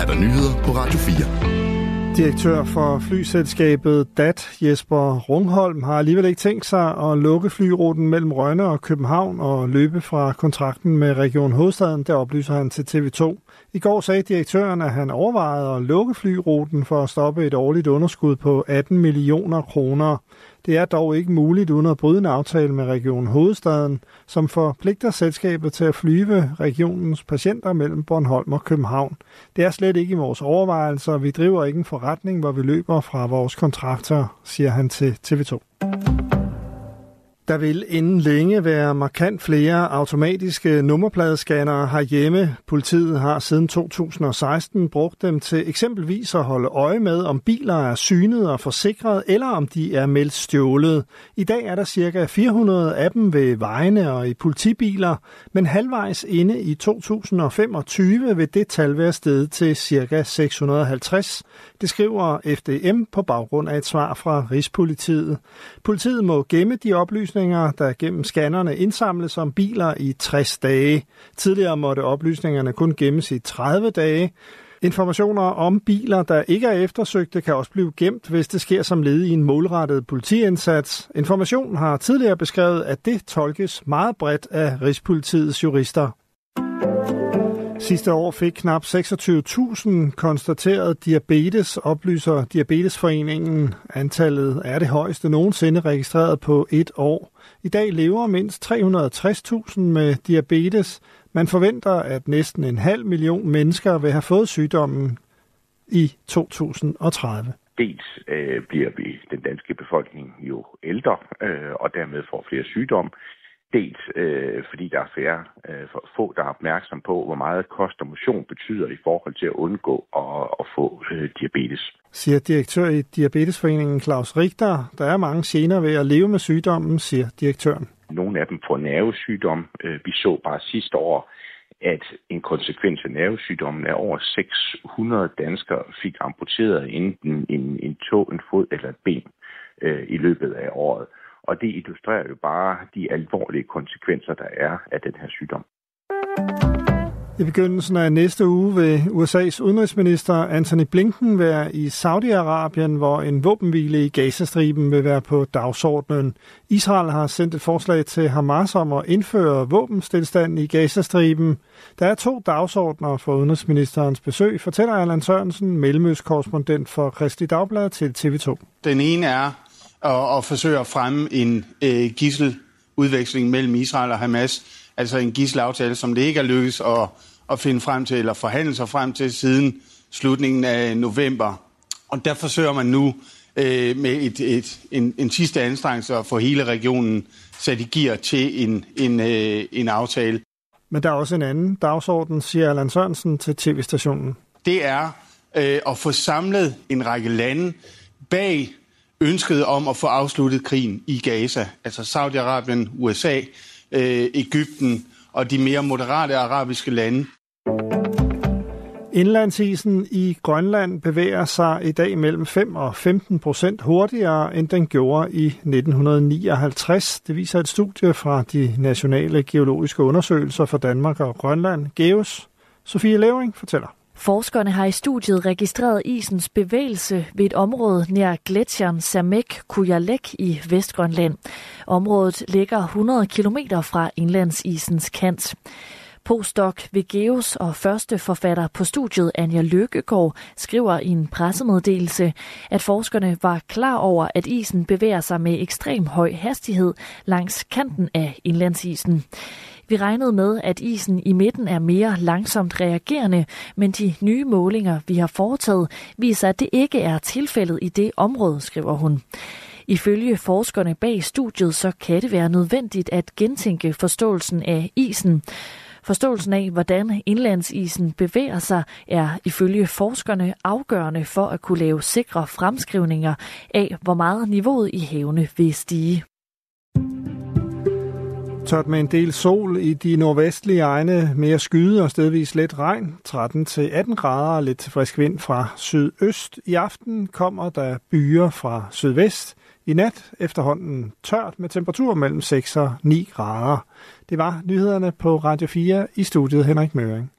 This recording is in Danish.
er der nyheder på Radio 4. Direktør for flyselskabet DAT, Jesper Rungholm, har alligevel ikke tænkt sig at lukke flyruten mellem Rønne og København og løbe fra kontrakten med Region Hovedstaden. Det oplyser han til TV2. I går sagde direktøren, at han overvejede at lukke flyruten for at stoppe et årligt underskud på 18 millioner kroner. Det er dog ikke muligt uden at bryde en aftale med Region Hovedstaden, som forpligter selskabet til at flyve regionens patienter mellem Bornholm og København. Det er slet ikke i vores overvejelser. Vi driver ikke en forretning, hvor vi løber fra vores kontrakter, siger han til TV2. Der vil inden længe være markant flere automatiske nummerpladescannere herhjemme. Politiet har siden 2016 brugt dem til eksempelvis at holde øje med, om biler er synet og forsikret, eller om de er meldt stjålet. I dag er der ca. 400 af dem ved vejene og i politibiler, men halvvejs inde i 2025 vil det tal være steget til ca. 650. Det skriver FDM på baggrund af et svar fra Rigspolitiet. Politiet må gemme de oplysninger, der gennem scannerne indsamles om biler i 60 dage. Tidligere måtte oplysningerne kun gemmes i 30 dage. Informationer om biler, der ikke er eftersøgte, kan også blive gemt, hvis det sker som led i en målrettet politiindsats. Information har tidligere beskrevet, at det tolkes meget bredt af Rigspolitiets jurister. Sidste år fik knap 26.000 konstateret diabetes, oplyser Diabetesforeningen. Antallet er det højeste nogensinde registreret på et år. I dag lever mindst 360.000 med diabetes. Man forventer, at næsten 500.000 mennesker vil have fået sygdommen i 2030. Dels bliver vi, den danske befolkning, jo ældre og dermed får flere sygdomme. Dels fordi der er få, der er opmærksom på, hvor meget kost og motion betyder i forhold til at undgå at få diabetes. Siger direktør i Diabetesforeningen Claus Richter. Der er mange gener ved at leve med sygdommen, siger direktøren. Nogle af dem får nervesygdom. Vi så bare sidste år, at en konsekvens af nervesygdommen er over 600 danskere fik amputeret enten en tå, en fod eller et ben i løbet af året. Og det illustrerer jo bare de alvorlige konsekvenser, der er af den her sygdom. I begyndelsen af næste uge vil USA's udenrigsminister Antony Blinken være i Saudi-Arabien, hvor en våbenhvile i Gazastriben vil være på dagsordenen. Israel har sendt et forslag til Hamas om at indføre våbenstilstand i Gazastriben. Der er 2 dagsordner for udenrigsministerens besøg, fortæller Allan Sørensen, mellemøstkorrespondent for Kristeligt Dagblad til TV2. Den ene er at forsøge at fremme en gidseludveksling mellem Israel og Hamas, altså en gidselaftale, som det ikke er lykkedes at finde frem til, eller forhandle sig frem til siden slutningen af november. Og der forsøger man nu med en sidste anstrengelse at få hele regionen sat i gear til en aftale. Men der er også en anden dagsorden, siger Allan Sørensen til tv-stationen. Det er at få samlet en række lande bag ønsket om at få afsluttet krigen i Gaza, altså Saudi-Arabien, USA, Egypten og de mere moderate arabiske lande. Indlandsisen i Grønland bevæger sig i dag mellem 5 og 15% hurtigere, end den gjorde i 1959. Det viser et studie fra de nationale geologiske undersøgelser for Danmark og Grønland. GEOS. Sofie Levering fortæller. Forskerne har i studiet registreret isens bevægelse ved et område nær gletsjeren Samek-Kujalleq i Vestgrønland. Området ligger 100 kilometer fra indlandsisens kant. Postdoc ved GEOS og første forfatter på studiet, Anja Løkkegaard, skriver i en pressemeddelelse, at forskerne var klar over, at isen bevæger sig med ekstrem høj hastighed langs kanten af indlandsisen. Vi regnede med, at isen i midten er mere langsomt reagerende, men de nye målinger, vi har foretaget, viser, at det ikke er tilfældet i det område, skriver hun. Ifølge forskerne bag studiet, så kan det være nødvendigt at gentænke forståelsen af isen. Forståelsen af, hvordan indlandsisen bevæger sig, er ifølge forskerne afgørende for at kunne lave sikre fremskrivninger af, hvor meget niveauet i havene vil stige. Tørt med en del sol i de nordvestlige egne, mere skyde og stedvis let regn, 13-18 grader og lidt frisk vind fra sydøst. I aften kommer der byer fra sydvest. I nat efterhånden tørt med temperatur mellem 6 og 9 grader. Det var nyhederne på Radio 4 i studiet Henrik Møring.